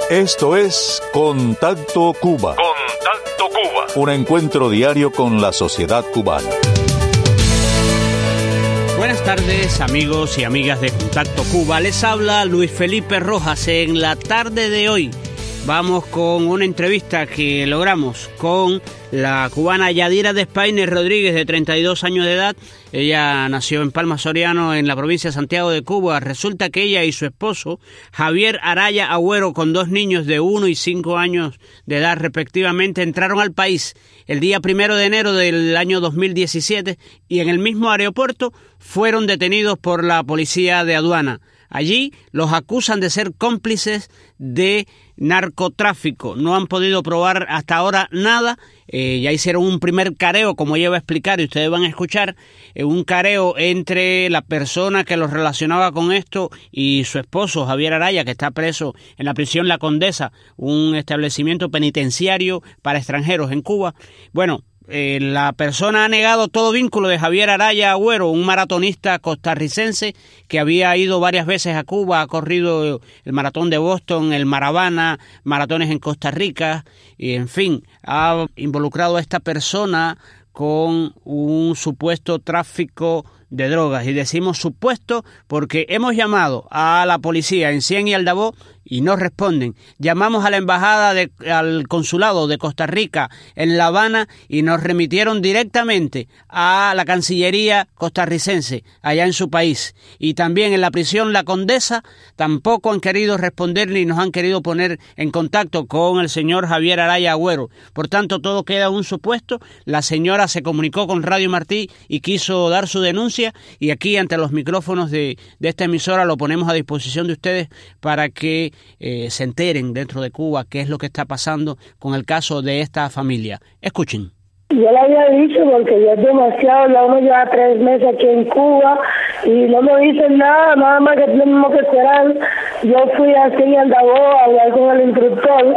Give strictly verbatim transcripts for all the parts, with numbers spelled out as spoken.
Esto es Contacto Cuba. Contacto Cuba. Un encuentro diario con la sociedad cubana. Buenas tardes, amigos y amigas de Contacto Cuba. Les habla Luis Felipe Rojas. En la tarde de hoy vamos con una entrevista que logramos con la cubana Yadira Despainez Rodríguez, de treinta y dos años de edad. Ella nació en Palma Soriano, en la provincia de Santiago de Cuba. Resulta que ella y su esposo, Javier Araya Agüero, con dos niños de uno y cinco años de edad respectivamente, entraron al país el día primero de enero del año dos mil diecisiete y en el mismo aeropuerto fueron detenidos por la policía de aduana. Allí los acusan de ser cómplices de narcotráfico. No han podido probar hasta ahora nada. Eh, ya hicieron un primer careo, como ella va a explicar y ustedes van a escuchar, eh, un careo entre la persona que los relacionaba con esto y su esposo, Javier Araya, que está preso en la prisión La Condesa, un establecimiento penitenciario para extranjeros en Cuba. Bueno, Eh, la persona ha negado todo vínculo de Javier Araya Agüero, un maratonista costarricense que había ido varias veces a Cuba, ha corrido el maratón de Boston, el Maravana, maratones en Costa Rica, y en fin, ha involucrado a esta persona con un supuesto tráfico de drogas. Y decimos supuesto porque hemos llamado a la policía en Cien y Aldabó y no responden. Llamamos a la embajada, de, al consulado de Costa Rica en La Habana y nos remitieron directamente a la Cancillería costarricense, allá en su país. Y también en la prisión La Condesa tampoco han querido responder ni nos han querido poner en contacto con el señor Javier Araya Agüero. Por tanto, todo queda un supuesto. La señora se comunicó con Radio Martí y quiso dar su denuncia, y aquí ante los micrófonos de, de esta emisora lo ponemos a disposición de ustedes para que Eh, se enteren dentro de Cuba qué es lo que está pasando con el caso de esta familia. Escuchen. Yo le había dicho porque ya es demasiado, ya uno lleva tres meses aquí en Cuba y no me dicen nada, nada más que tenemos que esperar. Yo fui así en Aldabó a hablar con el instructor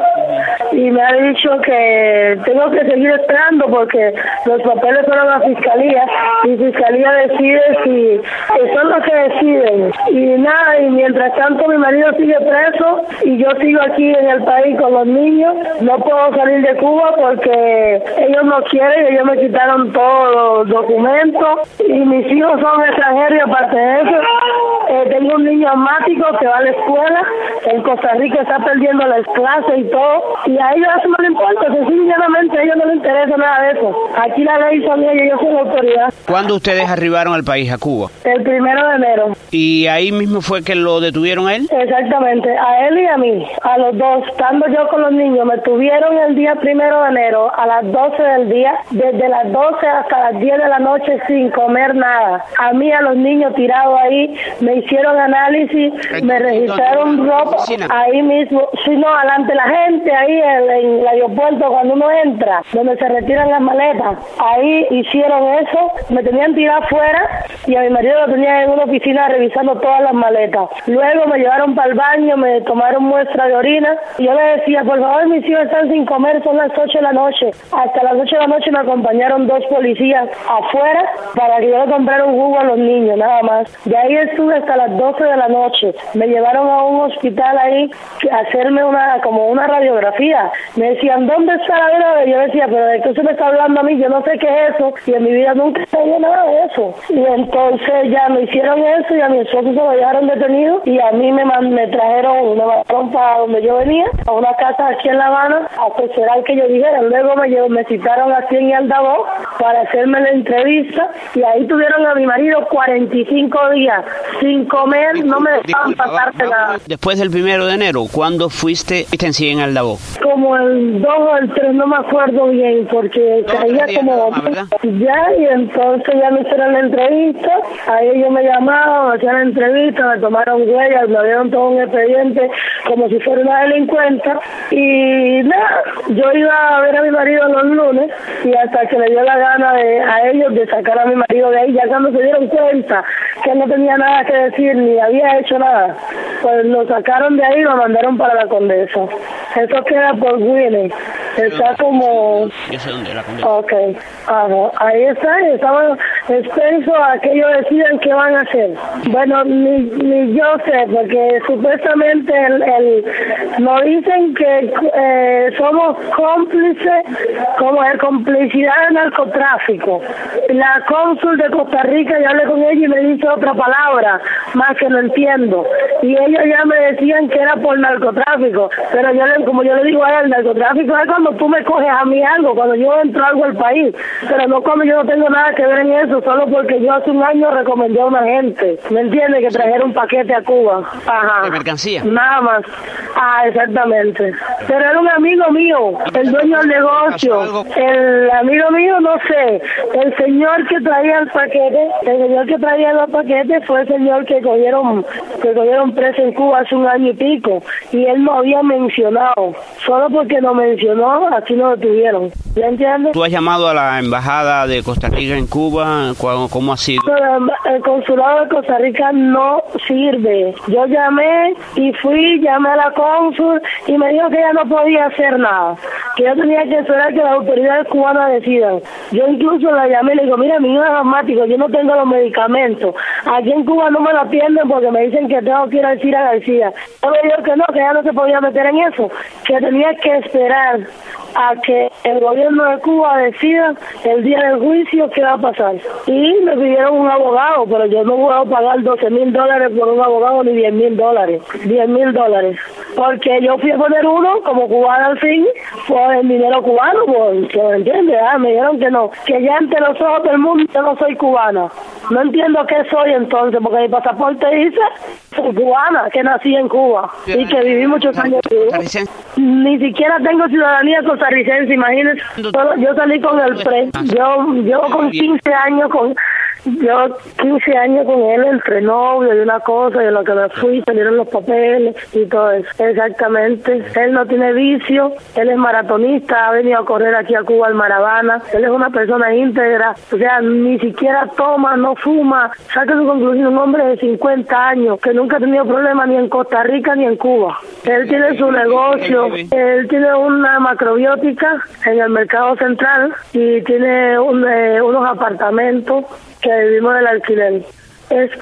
y me ha dicho que tengo que seguir esperando porque los papeles fueron a fiscalía y fiscalía decide si son los que deciden. Y nada, y mientras tanto mi marido sigue preso y yo sigo aquí en el país con los niños. No puedo salir de Cuba porque ellos no quieren. Ellos me quitaron todos los documentos y mis hijos son extranjeros y aparte de eso eh, tengo un niño asmático que va a la escuela en Costa Rica, está perdiendo las clases y todo, y a ellos eso no les importa, sencillamente a ellos no les interesa nada de eso. Aquí la ley son ellos, yo soy la autoridad. ¿Cuándo ustedes arribaron al país, a Cuba? El primero de enero. ¿Y ahí mismo fue que lo detuvieron a él? Exactamente, a él y a mí, a los dos, estando yo con los niños. Me tuvieron el día primero de enero a las doce del día, desde las doce hasta las diez de la noche sin comer nada. A mí, a los niños tirados ahí, me hicieron análisis, me registraron ropa ahí mismo, si no, adelante la gente, ahí en, en el aeropuerto cuando uno entra, donde se retiran las maletas, ahí hicieron eso, me tenían tirado afuera y a mi marido lo tenían en una oficina revisando todas las maletas. Luego me llevaron para el baño, me tomaron muestra de orina y yo le decía, por favor, mis hijos están sin comer, son las ocho de la noche. Hasta las ocho de la noche me acompañaron dos policías afuera para que yo le comprara un jugo a los niños, nada más. De ahí estuve hasta las doce de la noche. Me llevaron a un hospital ahí a hacerme una como una radiografía. Me decían, ¿dónde está la droga? Y yo decía, pero ¿de qué se me está hablando a mí? Yo no sé qué es eso. Y en mi vida nunca sabía nada de eso. Y entonces ya me hicieron eso y a mi esposo se lo dejaron detenido y a mí me, me trajeron, me mandaron para donde yo venía, a una casa aquí en La Habana, a esperar que yo dijera. Luego me, llevo, me citaron a Cien y Aldabó para hacerme la entrevista y ahí tuvieron a mi marido cuarenta y cinco días sin comer, no me dejaban pasarte nada. Después del primero de enero, ¿cuándo fuiste en Cien y Aldabó? Como el dos o el tres, no me acuerdo bien, porque caía como más, ya, y entonces ya me hicieron la entrevista, ahí ellos me llamaban, me hacían la entrevista, me tomaron huellas, me dieron todo un expediente como si fuera una delincuente, y nada, yo iba a ver a mi marido los lunes, y hasta que le dio la gana de, a ellos de sacar a mi marido de ahí, ya cuando se dieron cuenta que no tenía nada que decir, ni había hecho nada, pues lo sacaron de ahí y lo mandaron para La Condesa. Eso queda por Winnie. Está como... Yo sé dónde la comí. Ok, ajá, ahí está, y estaba extenso a que ellos decidan qué van a hacer. Bueno, ni, ni yo sé, porque supuestamente el, el, nos dicen que eh, somos cómplices, como de complicidad de narcotráfico. La cónsul de Costa Rica, ya hablé con ella y me dice otra palabra, más que no entiendo. Y ellos ya me decían que era por narcotráfico, pero yo le, como yo le digo a ella, el narcotráfico es cuando tú me coges a mí algo, cuando yo entro algo al país, pero no cuando yo no tengo nada que ver en eso, solo porque yo hace un año recomendé a una gente, ¿me entiendes? Que trajera un paquete a Cuba. Ajá. ¿De mercancía? Nada más. Ah, exactamente. Pero era un amigo mío, el dueño del negocio. El amigo mío, no sé, el señor que traía el paquete, el señor que traía los paquetes fue el señor que cogieron, que cogieron preso en Cuba hace un año y pico, y él no había mencionado, solo porque no mencionó, así no lo tuvieron. ¿Ya entiendes? ¿Tú has llamado a la embajada de Costa Rica en Cuba? ¿Cómo ha sido? El consulado de Costa Rica no sirve. Yo llamé y fui, llamé a la cónsul y me dijo que ella no podía hacer nada, que yo tenía que esperar que las autoridades cubanas decidan. Yo incluso la llamé y le digo, mira, mi hijo es asmático, yo no tengo los medicamentos. Aquí en Cuba no me lo atienden porque me dicen que tengo que ir a decir a García. Yo me dijo que no, que ella no se podía meter en eso, que tenía que esperar a que el gobierno de Cuba decida el día del juicio qué va a pasar. Y me pidieron un abogado, pero yo no voy a pagar doce mil dólares por un abogado ni diez mil dólares. diez mil dólares. Porque yo fui a poner uno como cubano al fin, por el dinero cubano, pues, ¿me entiendes? Ah, me dijeron que no, que ya ante los ojos del mundo yo no soy cubana. No entiendo qué soy entonces, porque mi pasaporte dice soy cubana, que nací en Cuba y que viví muchos años en Cuba. Ni siquiera tengo ciudadanía costarricense, imagínense. Solo, yo salí con el pre. Yo, yo con quince años con... Yo quince años con él, entre novios y una cosa, y en lo que me fui salieron los papeles y todo eso. Exactamente. Él no tiene vicio, él es maratonista, ha venido a correr aquí a Cuba al Maravana, él es una persona íntegra, o sea, ni siquiera toma, no fuma. Saca su conclusión, un hombre de cincuenta años que nunca ha tenido problemas ni en Costa Rica ni en Cuba. Él tiene su negocio, él tiene una macrobiótica en el mercado central y tiene un, eh, unos apartamentos que vivimos del alquiler. Es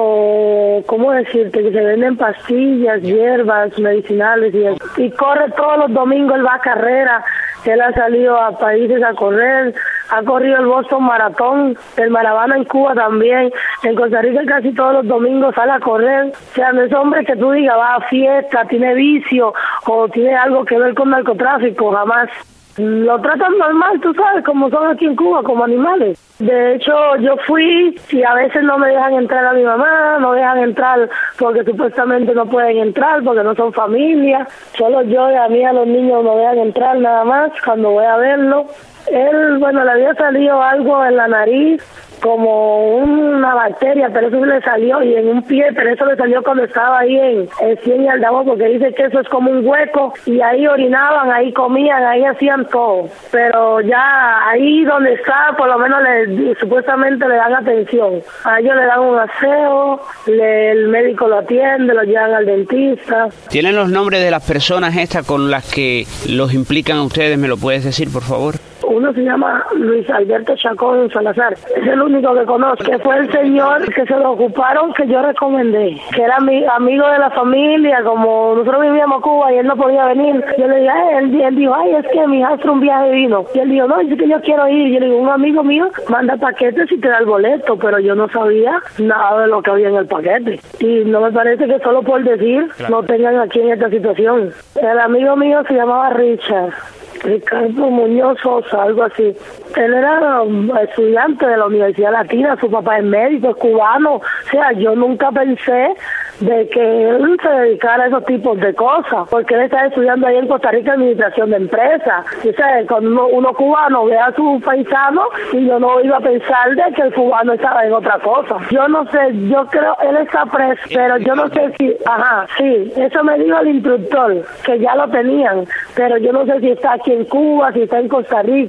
como, ¿cómo decirte? Que se venden pastillas, hierbas, medicinales y eso. Y corre todos los domingos, él va a carrera, él ha salido a países a correr, ha corrido el Boston Maratón, el Maravana en Cuba también, en Costa Rica casi todos los domingos sale a correr. O sea, no es hombre que tú digas va a fiesta, tiene vicio o tiene algo que ver con narcotráfico, jamás. Lo tratan normal, tú sabes, como son aquí en Cuba, como animales. De hecho, yo fui y a veces no me dejan entrar a mi mamá, no dejan entrar porque supuestamente no pueden entrar porque no son familia. Solo yo y a mí, a los niños, no dejan entrar nada más cuando voy a verlo. Él, bueno, le había salido algo en la nariz, como una bacteria, pero eso le salió, y en un pie, pero eso le salió cuando estaba ahí en el cien y Aldabo, porque dice que eso es como un hueco, y ahí orinaban, ahí comían, ahí hacían todo, pero ya ahí donde está, por lo menos le, supuestamente le dan atención, a ellos le dan un aseo, le, el médico lo atiende, lo llevan al dentista. ¿Tienen los nombres de las personas estas con las que los implican a ustedes? ¿Me lo puedes decir, por favor? Uno se llama Luis Alberto Chacón Salazar, es el único que conozco, que fue el señor que se lo ocuparon, que yo recomendé, que era mi amigo de la familia, como nosotros vivíamos en Cuba y él no podía venir. Yo le dije, ay, él, él dijo, ay, es que mi hijastro un viaje vino. Y él dijo, no, es que yo quiero ir. Yo le digo, un amigo mío manda paquetes y te da el boleto, pero yo no sabía nada de lo que había en el paquete. Y no me parece que solo por decir no tengan aquí en esta situación. El amigo mío se llamaba Richard. Ricardo Muñoz Sosa, algo así. Él era um, estudiante de la Universidad Latina, su papá es médico, es cubano. O sea, yo nunca pensé de que él se dedicara a esos tipos de cosas, porque él está estudiando ahí en Costa Rica administración de empresas. O sea, cuando uno, uno cubano ve a su paisano, y yo no iba a pensar de que el cubano estaba en otra cosa. Yo no sé, yo creo, él está preso, pero yo no sé si, ajá, sí, eso me dijo el instructor, que ya lo tenían, pero yo no sé si está aquí en Cuba, si está en Costa Rica,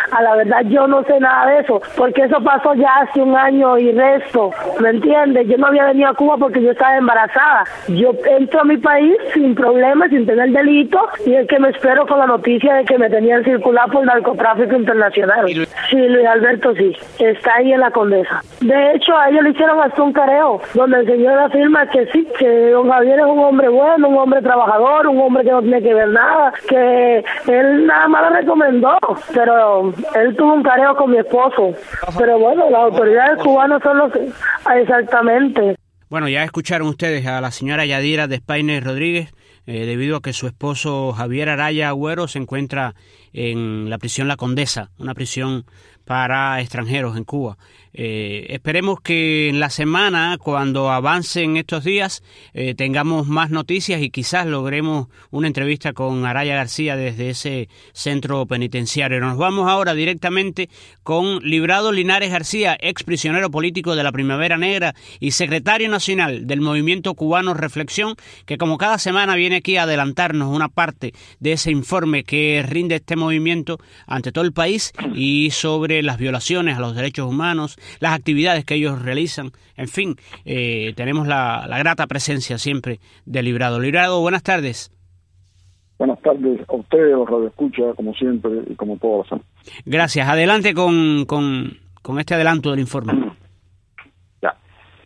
A la verdad yo no sé nada de eso, porque eso pasó ya hace un año y resto, ¿me entiendes? Yo no había venido a Cuba porque yo estaba embarazada. Yo entro a mi país sin problemas, sin tener delito, y es que me espero con la noticia de que me tenían circular por narcotráfico internacional. Sí, Luis Alberto, sí, está ahí en la Condesa. De hecho, a ellos le hicieron hasta un careo, donde el señor afirma que sí, que don Javier es un hombre bueno, un hombre trabajador, un hombre que no tiene que ver nada, que él nada más lo recomendó, pero él tuvo un careo con mi esposo. Pero bueno, las autoridades cubanas son los que... Exactamente. Bueno, ya escucharon ustedes a la señora Yadira Despaines Rodríguez, eh, debido a que su esposo Javier Araya Agüero se encuentra en la prisión La Condesa, una prisión para extranjeros en Cuba. Eh, esperemos que en la semana, cuando avancen estos días, eh, tengamos más noticias y quizás logremos una entrevista con Araya García desde ese centro penitenciario. Nos vamos ahora directamente con Librado Linares García, ex prisionero político de la Primavera Negra y secretario nacional del Movimiento Cubano Reflexión, que como cada semana viene aquí a adelantarnos una parte de ese informe que rinde este movimiento ante todo el país y sobre las violaciones a los derechos humanos, las actividades que ellos realizan. En fin, eh, tenemos la, la grata presencia siempre de Librado. Librado, buenas tardes. Buenas tardes a ustedes, los radioescuchas, como siempre y como todas las semanas. Gracias. Adelante con, con, con este adelanto del informe. Ya.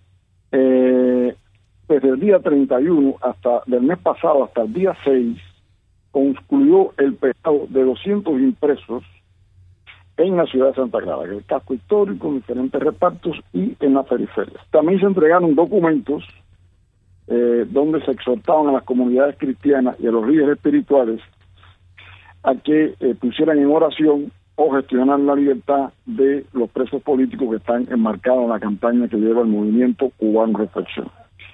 Eh, desde el día treinta y uno hasta del mes pasado hasta el día seis, concluyó el pegado de doscientos impresos en la ciudad de Santa Clara, en el casco histórico, en diferentes repartos y en las periferias. También se entregaron documentos eh, donde se exhortaban a las comunidades cristianas y a los líderes espirituales a que eh, pusieran en oración o gestionaran la libertad de los presos políticos que están enmarcados en la campaña que lleva el Movimiento Cubano Reflexión.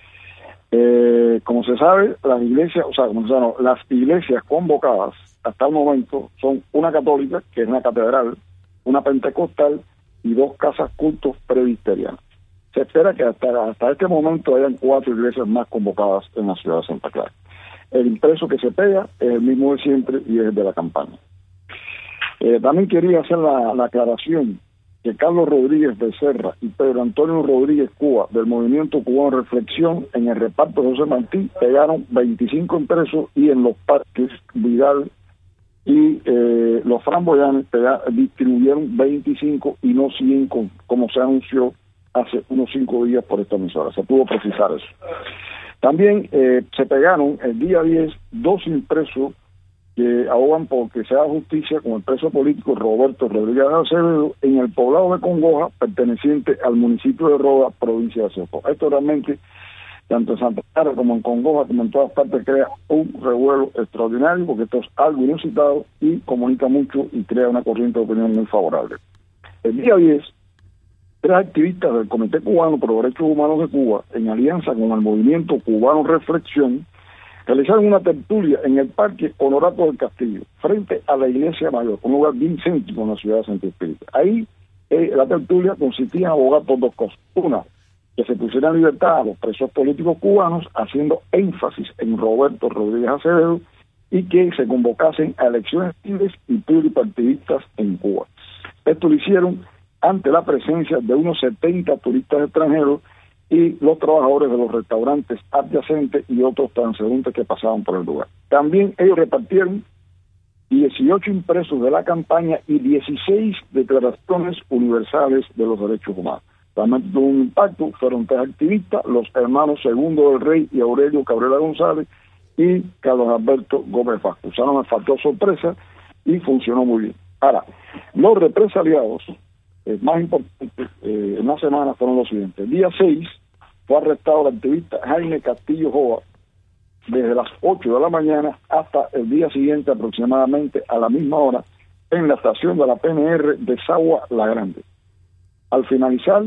Eh, como se sabe, las iglesias, o sea, como se sabe, no, las iglesias convocadas hasta el momento son una católica, que es una catedral, una pentecostal y dos casas cultos presbiterianas. Se espera que hasta, hasta este momento hayan cuatro iglesias más convocadas en la ciudad de Santa Clara. El impreso que se pega es el mismo de siempre y es el de la campaña. Eh, también quería hacer la, la aclaración que Carlos Rodríguez Becerra y Pedro Antonio Rodríguez Cuba del Movimiento Cubano Reflexión en el reparto de José Martí pegaron veinticinco impresos y en los parques Vidal y eh, los framboyanes distribuyeron veinticinco y no cien como, como se anunció hace unos cinco días por esta emisora. Se pudo precisar eso. También eh, se pegaron el día diez dos impresos que abogan porque se haga justicia con el preso político Roberto Rodríguez Acevedo en el poblado de Congoja, perteneciente al municipio de Roda, provincia de Socó. Esto realmente, tanto en Santa Clara como en Congoja, como en todas partes, crea un revuelo extraordinario, porque esto es algo inusitado y comunica mucho y crea una corriente de opinión muy favorable. El día diez, tres activistas del Comité Cubano por los Derechos Humanos de Cuba, en alianza con el Movimiento Cubano Reflexión, realizaron una tertulia en el Parque Honorato del Castillo, frente a la Iglesia Mayor, un lugar bien céntrico en la ciudad de Santo Espíritu. Ahí eh, la tertulia consistía en abogar por dos cosas. Una, que se pusiera en libertad a los presos políticos cubanos, haciendo énfasis en Roberto Rodríguez Acevedo, y que se convocasen a elecciones libres y pluripartidistas en Cuba. Esto lo hicieron ante la presencia de unos setenta turistas extranjeros y los trabajadores de los restaurantes adyacentes y otros transeúntes que pasaban por el lugar. También ellos repartieron dieciocho impresos de la campaña y dieciséis declaraciones universales de los derechos humanos. Realmente tuvo un impacto. Fueron tres activistas, los hermanos Segundo del Rey y Aurelio Cabrera González y Carlos Alberto Gómez Vázquez. Usaron el factor sorpresa y funcionó muy bien. Ahora, los represaliados eh, más importantes eh, en la semana fueron los siguientes. El día seis fue arrestado el activista Jaime Castillo Joa desde las ocho de la mañana hasta el día siguiente, aproximadamente a la misma hora, en la estación de la P N R de Sagua La Grande. Al finalizar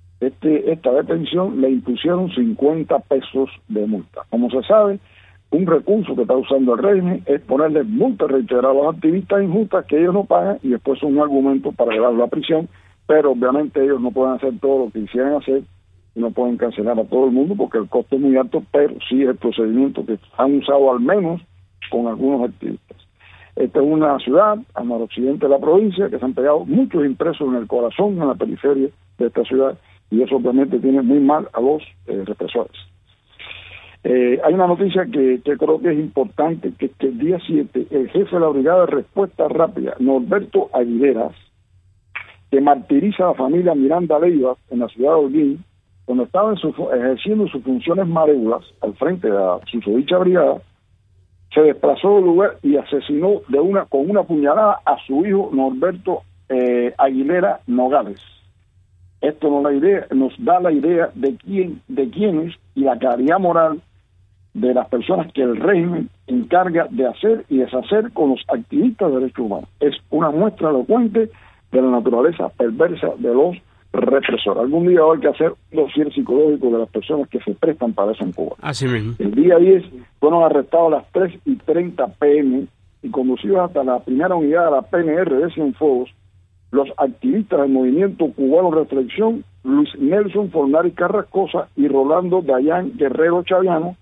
este, esta detención, le impusieron cincuenta pesos de multa. Como se sabe, un recurso que está usando el régimen es ponerle multa reiterada a los activistas injustas que ellos no pagan y después son un argumento para llevarlo a prisión, pero obviamente ellos no pueden hacer todo lo que quisieran hacer y no pueden cancelar a todo el mundo porque el costo es muy alto, pero sí es el procedimiento que han usado al menos con algunos activistas. Esta es una ciudad al noroccidente de la provincia que se han pegado muchos impresos en el corazón, en la periferia de esta ciudad, y eso obviamente tiene muy mal a los eh, represores. Eh, hay una noticia que, que creo que es importante, que, que el día siete, el jefe de la Brigada de Respuesta Rápida, Norberto Aguileras, que martiriza a la familia Miranda Leivas en la ciudad de Holguín, cuando estaba en su, ejerciendo sus funciones malévolas al frente de la susodicha brigada, se desplazó del lugar y asesinó de una con una puñalada a su hijo Norberto eh, Aguilera Nogales. Esto nos, la idea, nos da la idea de quién, de quiénes y la calidad moral de las personas que el régimen encarga de hacer y deshacer con los activistas de derechos humanos. Es una muestra elocuente de la naturaleza perversa de los represores. Algún día va a haber que hacer un dossier psicológico de las personas que se prestan para eso en Cuba. Así mismo. El día diez fueron arrestados a las tres y treinta pm y conducidos hasta la primera unidad de la P N R de Cienfuegos los activistas del movimiento cubano Reflexión, Luis Nelson Fornari Carrascosa y Rolando Dayán Guerrero Chaviano,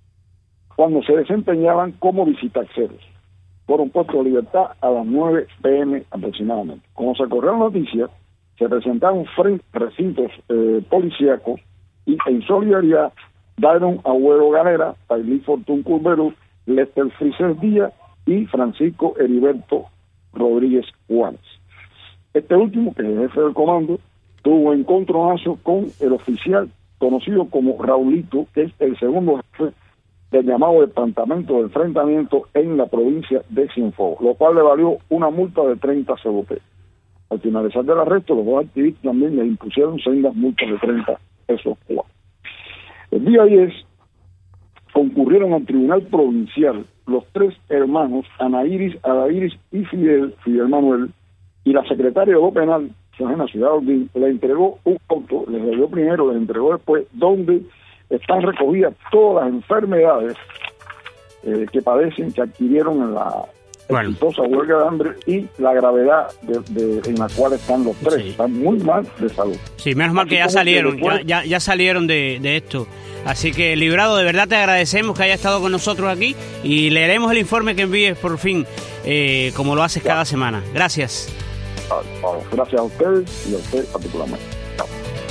cuando se desempeñaban como visitaxeros. Fueron puestos a libertad a las nueve pm aproximadamente. Como se corrió la noticia, se presentaron frente a recintos eh, policíacos y en solidaridad Dairon Agüero Galera, Tailí Fortún Curberú, Lester Frises Díaz y Francisco Heriberto Rodríguez Juárez. Este último, que es el jefe del comando, tuvo encontronazo con el oficial conocido como Raulito, que es el segundo jefe del llamado departamento de enfrentamiento en la provincia de Cienfuegos, lo cual le valió una multa de treinta C B P. Al finalizar del arresto, los dos activistas también le impusieron sendas multas de treinta pesos cubanos. El día diez concurrieron al tribunal provincial los tres hermanos, Ana Iris, Ada Iris y Fidel, Fidel Manuel, y la secretaria de lo penal, en la ciudad de Holguín, le entregó un auto, les dio primero, les entregó después, donde están recogidas todas las enfermedades eh, que padecen, que adquirieron en la bueno. exitosa huelga de hambre y la gravedad de, de, en la cual están los tres. Sí. Están muy mal de salud. Sí, menos mal Así que ya salieron, que después... ya, ya, ya salieron de, de esto. Así que, Librado, de verdad te agradecemos que haya estado con nosotros aquí y leeremos el informe que envíes por fin, eh, como lo haces ya. cada semana. Gracias. Gracias a ustedes y a usted particularmente. Chao.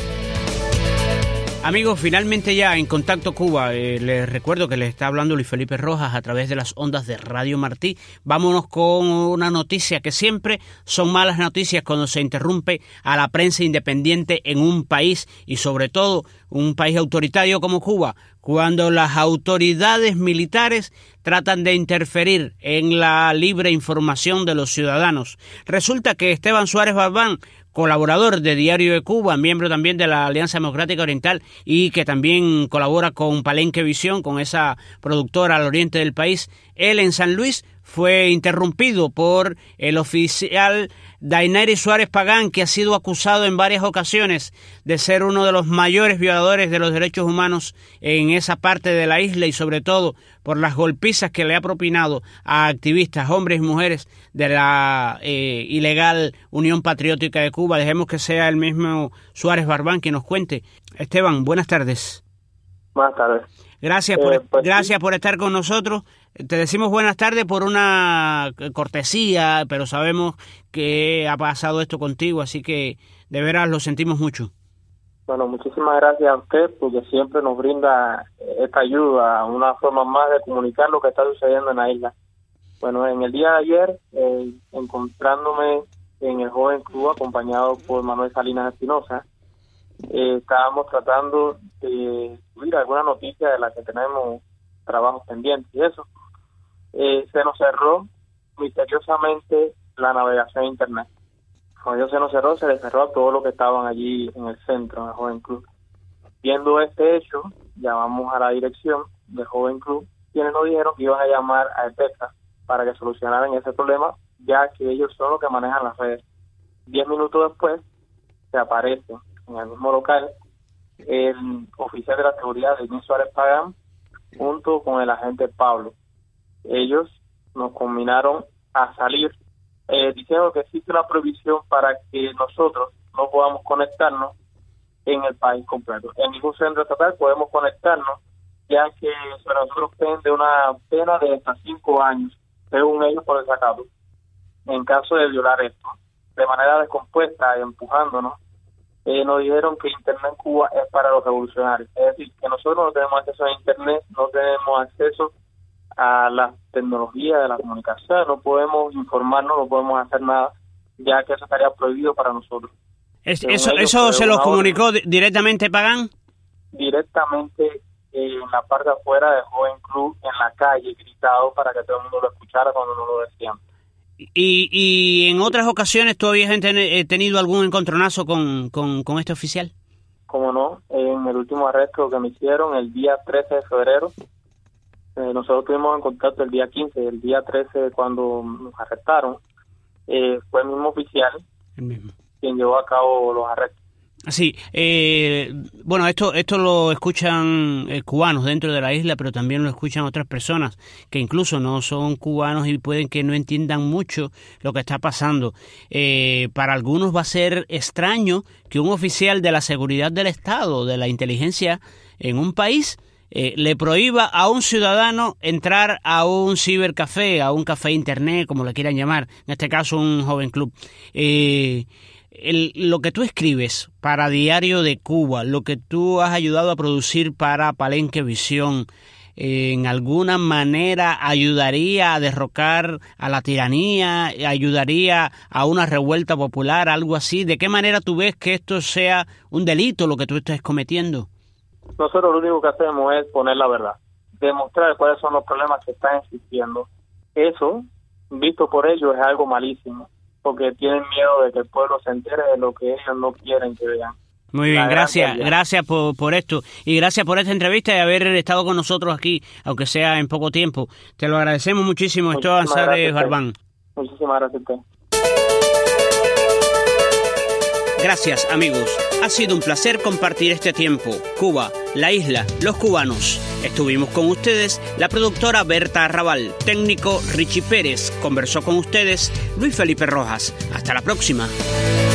Amigos, finalmente ya en Contacto Cuba, eh, les recuerdo que les está hablando Luis Felipe Rojas a través de las ondas de Radio Martí. Vámonos con una noticia que siempre son malas noticias cuando se interrumpe a la prensa independiente en un país y sobre todo un país autoritario como Cuba, cuando las autoridades militares tratan de interferir en la libre información de los ciudadanos. Resulta que Esteban Suárez Barbán, colaborador de Diario de Cuba, miembro también de la Alianza Democrática Oriental y que también colabora con Palenque Visión, con esa productora al oriente del país, él en San Luis fue interrumpido por el oficial Daineri Suárez Pagán, que ha sido acusado en varias ocasiones de ser uno de los mayores violadores de los derechos humanos en esa parte de la isla y sobre todo por las golpizas que le ha propinado a activistas, hombres y mujeres de la eh, ilegal Unión Patriótica de Cuba. Dejemos que sea el mismo Suárez Barbán quien nos cuente. Esteban, buenas tardes. Buenas tardes. Gracias por, eh, pues, gracias sí. por estar con nosotros. Te decimos buenas tardes por una cortesía, pero sabemos que ha pasado esto contigo, así que de veras lo sentimos mucho. Bueno, muchísimas gracias a usted porque siempre nos brinda esta ayuda, una forma más de comunicar lo que está sucediendo en la isla. Bueno, en el día de ayer, eh, encontrándome en el Joven Club acompañado por Manuel Salinas Espinosa, eh, estábamos tratando de subir alguna noticia de la que tenemos trabajos pendientes y eso. Eh, se nos cerró misteriosamente la navegación a internet. Cuando se nos cerró, se les cerró a todos los que estaban allí en el centro, en el Joven Club. Viendo este hecho, llamamos a la dirección del Joven Club, quienes nos dijeron que iban a llamar a EPECA para que solucionaran ese problema, ya que ellos son los que manejan las redes. Diez minutos después, se aparece en el mismo local el oficial de la seguridad de Denis Suárez Pagán, junto con el agente Pablo. Ellos nos combinaron a salir eh, diciendo que existe una prohibición para que nosotros no podamos conectarnos en el país completo. En ningún centro estatal podemos conectarnos, ya que sobre nosotros pende una pena de hasta cinco años según ellos, por desacato. En caso de violar esto, de manera descompuesta y empujándonos, eh, nos dijeron que Internet en Cuba es para los revolucionarios. Es decir, que nosotros no tenemos acceso a Internet, no tenemos acceso a la tecnología de la comunicación, no podemos informarnos, no podemos hacer nada, ya que eso estaría prohibido para nosotros. Es, ¿Eso, eso se los comunicó orden, directamente Pagán? Directamente eh, en la parte de afuera del Joven Club, en la calle, gritado para que todo el mundo lo escuchara cuando no lo decían. ¿Y, y en otras ocasiones tú habías tenido algún encontronazo con, con, con este oficial? Como no, en el último arresto que me hicieron el día trece de febrero, eh, nosotros tuvimos en contacto el día quince, el día trece cuando nos arrestaron, eh, fue el mismo oficial el mismo. quien llevó a cabo los arrestos. Sí, eh, bueno, esto esto lo escuchan eh, cubanos dentro de la isla, pero también lo escuchan otras personas que incluso no son cubanos y pueden que no entiendan mucho lo que está pasando. Eh, para algunos va a ser extraño que un oficial de la seguridad del Estado, de la inteligencia en un país, eh, le prohíba a un ciudadano entrar a un cibercafé, a un café internet, como le quieran llamar, en este caso un joven club. Eh, El, lo que tú escribes para Diario de Cuba, lo que tú has ayudado a producir para Palenque Visión, eh, ¿en alguna manera ayudaría a derrocar a la tiranía, ayudaría a una revuelta popular, algo así? ¿De qué manera tú ves que esto sea un delito lo que tú estás cometiendo? Nosotros lo único que hacemos es poner la verdad, demostrar cuáles son los problemas que están existiendo. Eso, visto por ellos, es algo malísimo, porque tienen miedo de que el pueblo se entere de lo que ellos no quieren que vean. Muy bien, gracias, gracias por, por esto y gracias por esta entrevista y haber estado con nosotros aquí, aunque sea en poco tiempo. Te lo agradecemos muchísimo, esto es Ansari Barbán. Muchísimas gracias a usted. Gracias, amigos. Ha sido un placer compartir este tiempo. Cuba, la isla, los cubanos. Estuvimos con ustedes la productora Berta Arrabal, técnico Richie Pérez. Conversó con ustedes Luis Felipe Rojas. Hasta la próxima.